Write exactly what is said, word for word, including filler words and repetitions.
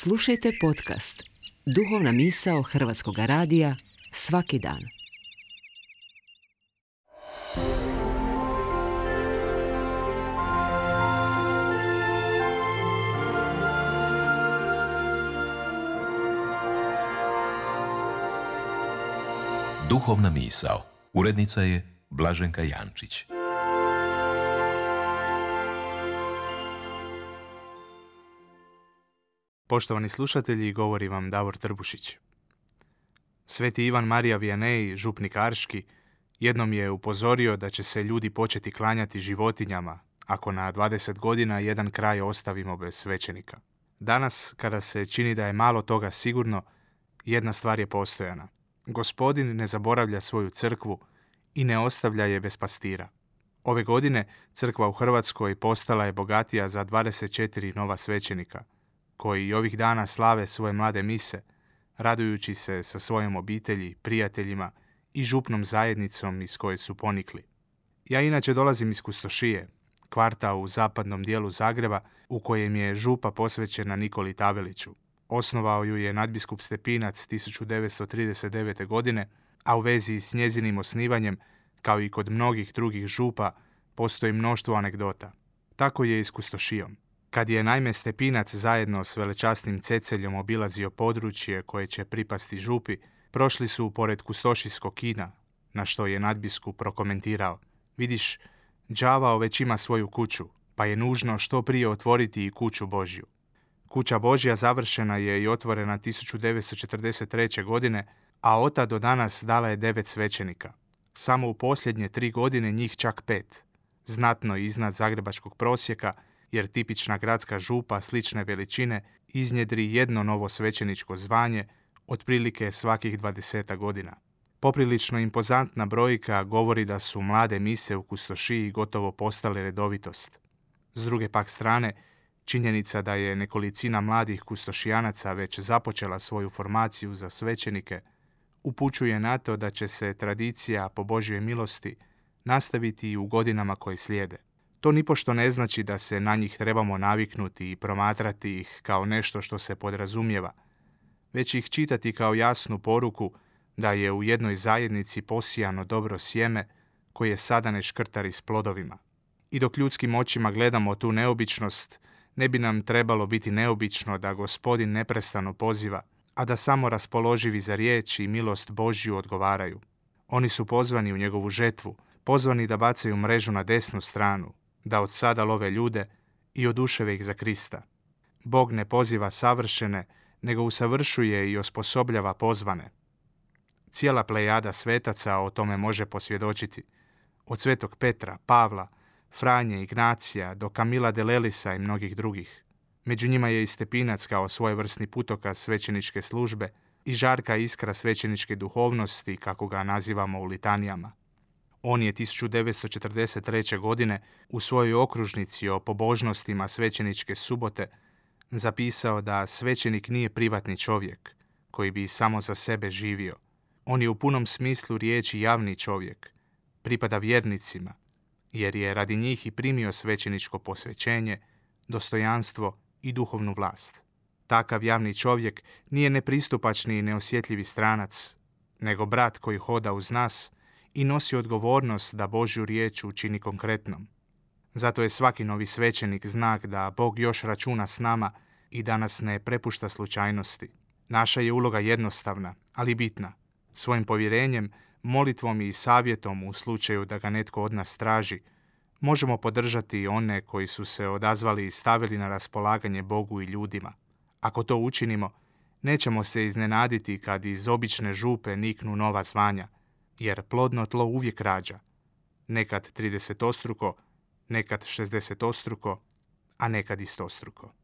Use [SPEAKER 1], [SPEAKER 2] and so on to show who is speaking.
[SPEAKER 1] Slušajte podcast Duhovna misao Hrvatskog radija svaki dan.
[SPEAKER 2] Duhovna misao. Urednica je Blaženka Jančić.
[SPEAKER 3] Poštovani slušatelji, govori vam Davor Trbušić. Sveti Ivan Marija Vianney, župnik Arški, jednom je upozorio da će se ljudi početi klanjati životinjama ako na dvadeset godina jedan kraj ostavimo bez svećenika. Danas, kada se čini da je malo toga sigurno, jedna stvar je postojana. Gospodin ne zaboravlja svoju crkvu i ne ostavlja je bez pastira. Ove godine crkva u Hrvatskoj postala je bogatija za dvadeset četiri nova svećenika, koji i ovih dana slave svoje mlade mise, radujući se sa svojom obitelji, prijateljima i župnom zajednicom iz koje su ponikli. Ja inače dolazim iz Kustošije, kvarta u zapadnom dijelu Zagreba, u kojem je župa posvećena Nikoli Taveliću. Osnovao ju je nadbiskup Stepinac tisuću devetsto trideset devete. godine, a u vezi s njezinim osnivanjem, kao i kod mnogih drugih župa, postoji mnoštvo anegdota. Tako je i s Kustošijom. Kad je naime Stepinac zajedno s velečasnim Ceceljom obilazio područje koje će pripasti župi, prošli su pored kustošijskog kina, na što je nadbiskup prokomentirao: vidiš, đavao već ima svoju kuću, pa je nužno što prije otvoriti i kuću Božju. Kuća Božja završena je i otvorena tisuću devetsto četrdeset treće. godine, a od tada do danas dala je devet svećenika. Samo u posljednje tri godine njih čak pet, znatno iznad zagrebačkog prosjeka, jer tipična gradska župa slične veličine iznjedri jedno novo svećeničko zvanje otprilike svakih dvadesetak godina. Poprilično impozantna brojka govori da su mlade mise u Kustošiji gotovo postale redovitost. S druge pak strane, činjenica da je nekolicina mladih kustošijanaca već započela svoju formaciju za svećenike upućuje na to da će se tradicija po Božjoj milosti nastaviti i u godinama koje slijede. To nipošto ne znači da se na njih trebamo naviknuti i promatrati ih kao nešto što se podrazumijeva, već ih čitati kao jasnu poruku da je u jednoj zajednici posijano dobro sjeme koje sada ne škrtari s plodovima. I dok ljudskim očima gledamo tu neobičnost, ne bi nam trebalo biti neobično da Gospodin neprestano poziva, a da samo raspoloživi za riječ i milost Božju odgovaraju. Oni su pozvani u njegovu žetvu, pozvani da bacaju mrežu na desnu stranu, da od sada love ljude i oduševe ih za Krista. Bog ne poziva savršene, nego usavršuje i osposobljava pozvane. Cijela plejada svetaca o tome može posvjedočiti. Od svetog Petra, Pavla, Franje, Ignacija do Kamila de Lelisa i mnogih drugih. Među njima je i Stepinac kao svojevrsni putokaz svećeničke službe i žarka iskra svećeničke duhovnosti, kako ga nazivamo u litanijama. On je tisuću devetsto četrdeset treće. godine u svojoj okružnici o pobožnostima svećeničke subote zapisao da svećenik nije privatni čovjek koji bi samo za sebe živio. On je u punom smislu riječi javni čovjek, pripada vjernicima, jer je radi njih i primio svećeničko posvećenje, dostojanstvo i duhovnu vlast. Takav javni čovjek nije nepristupačni i neosjetljivi stranac, nego brat koji hoda uz nas i nosi odgovornost da Božju riječ učini konkretnom. Zato je svaki novi svećenik znak da Bog još računa s nama i da nas ne prepušta slučajnosti. Naša je uloga jednostavna, ali bitna. Svojim povjerenjem, molitvom i savjetom u slučaju da ga netko od nas traži, možemo podržati one koji su se odazvali i stavili na raspolaganje Bogu i ljudima. Ako to učinimo, nećemo se iznenaditi kad iz obične župe niknu nova zvanja, jer plodno tlo uvijek rađa, nekad tridesetostruko, nekad šezdesetostruko, a nekad istostruko.